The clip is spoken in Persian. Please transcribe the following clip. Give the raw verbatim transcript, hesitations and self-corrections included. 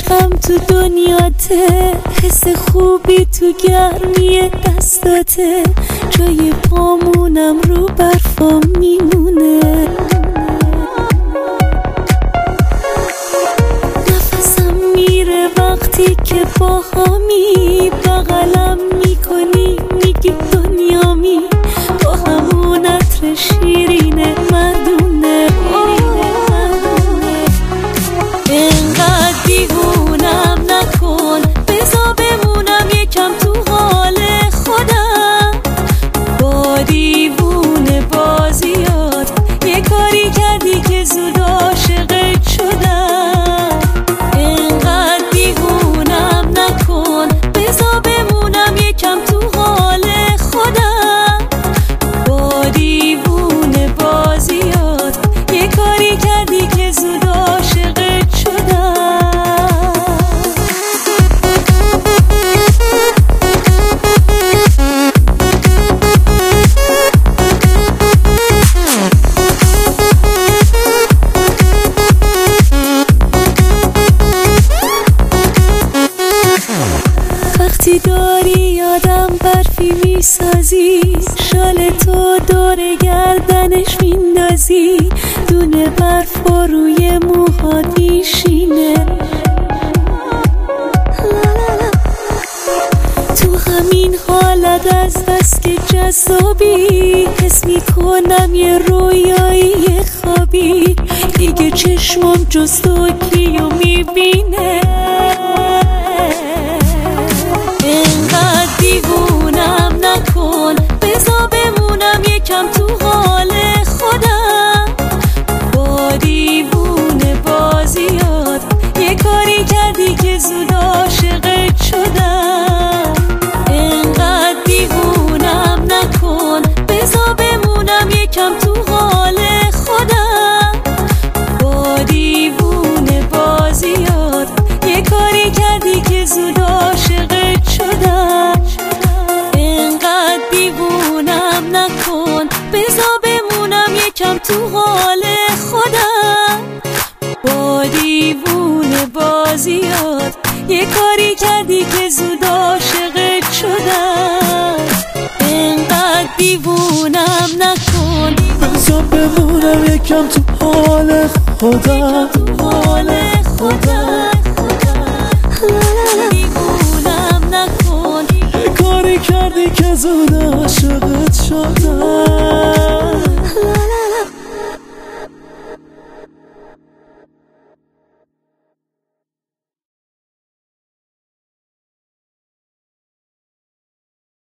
عشقم تو دنیاته، حس خوبی تو گرمی دستاته، جای پامونم رو برفا میمونه. نفسم میره وقتی که با همی بغلم میکنی، میگی دنیامی، با همون عطر شیرین مردونه. اینقدر دیوونم نکن، بذار بمونم یکم تو حال خودم. با دیوونه بازیات یه کاری کردی که زود عاشقت شدم. اینقدر دیوونم نکن، بذار بمونم یکم تو حال خودم. با دیوونه بازیات یه کاری کردی که زود عاشقت شدم. وقتی داری یادم برفی میسازی، شال تو دور گردنش میندازی، دونه برف با روی موهات میشینه. تو همین حالت از بس که جذابی، حس میکنم یه رویایی خوابی، دیگه چشمم جز تو کیو میبینه. اینقدر دیوونم نکن، بذار بمونم یکم تو حال خودم. با دیوونه بازیات یه کاری کردی که زود عاشقت شدم. اینقدر دیوونم نکن، بذار بمونم یکم تو حال خودم. با دیوونه بازیات یه کاری کردی که زود عاشقت شدم. اینقدر دیوونم نکن، بذار بمونم یکم تو حال خودم. با دیوونه بازیات یه کاری کردی که زود عاشقت شدم. اینقدر دیوونم نکن، بذار بمونم یکم تو حال خودم. حال خودم